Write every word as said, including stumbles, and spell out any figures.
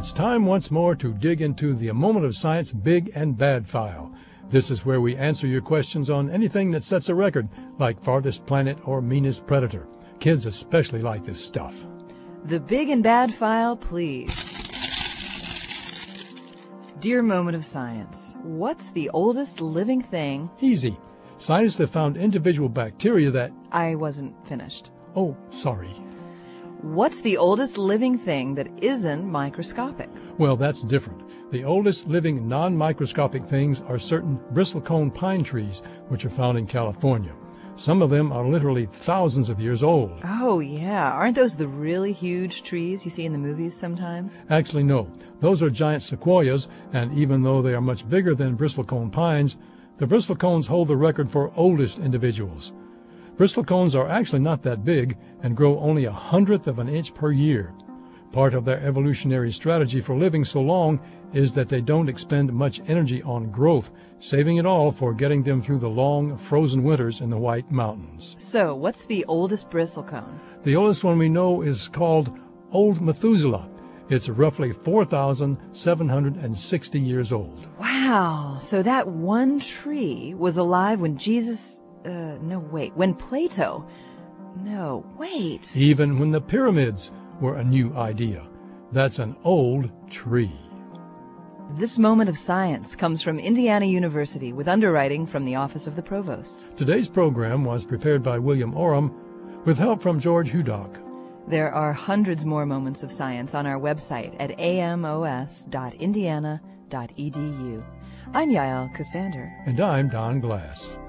It's time once more to dig into the A Moment of Science Big and Bad file. This is where we answer your questions on anything that sets a record, like farthest planet or meanest predator. Kids especially like this stuff. The Big and Bad file, please. Dear Moment of Science, what's the oldest living thing? Easy. Scientists have found individual bacteria that... I wasn't finished. Oh, sorry. What's the oldest living thing that isn't microscopic? Well, that's different. The oldest living non-microscopic things are certain bristlecone pine trees, which are found in California. Some of them are literally thousands of years old. Oh, yeah. Aren't those the really huge trees you see in the movies sometimes? Actually, no. Those are giant sequoias, and even though they are much bigger than bristlecone pines, the bristlecones hold the record for oldest individuals. Bristlecones are actually not that big and grow only a hundredth of an inch per year. Part of their evolutionary strategy for living so long is that they don't expend much energy on growth, saving it all for getting them through the long, frozen winters in the White Mountains. So, what's the oldest bristlecone? The oldest one we know is called Old Methuselah. It's roughly four thousand seven hundred sixty years old. Wow! So that one tree was alive when Jesus... Uh, no, wait. When Plato... No, wait. Even when the pyramids were a new idea. That's an old tree. This Moment of Science comes from Indiana University with underwriting from the Office of the Provost. Today's program was prepared by William Oram with help from George Hudock. There are hundreds more moments of science on our website at a m o s dot indiana dot e d u. I'm Yael Cassander. And I'm Don Glass.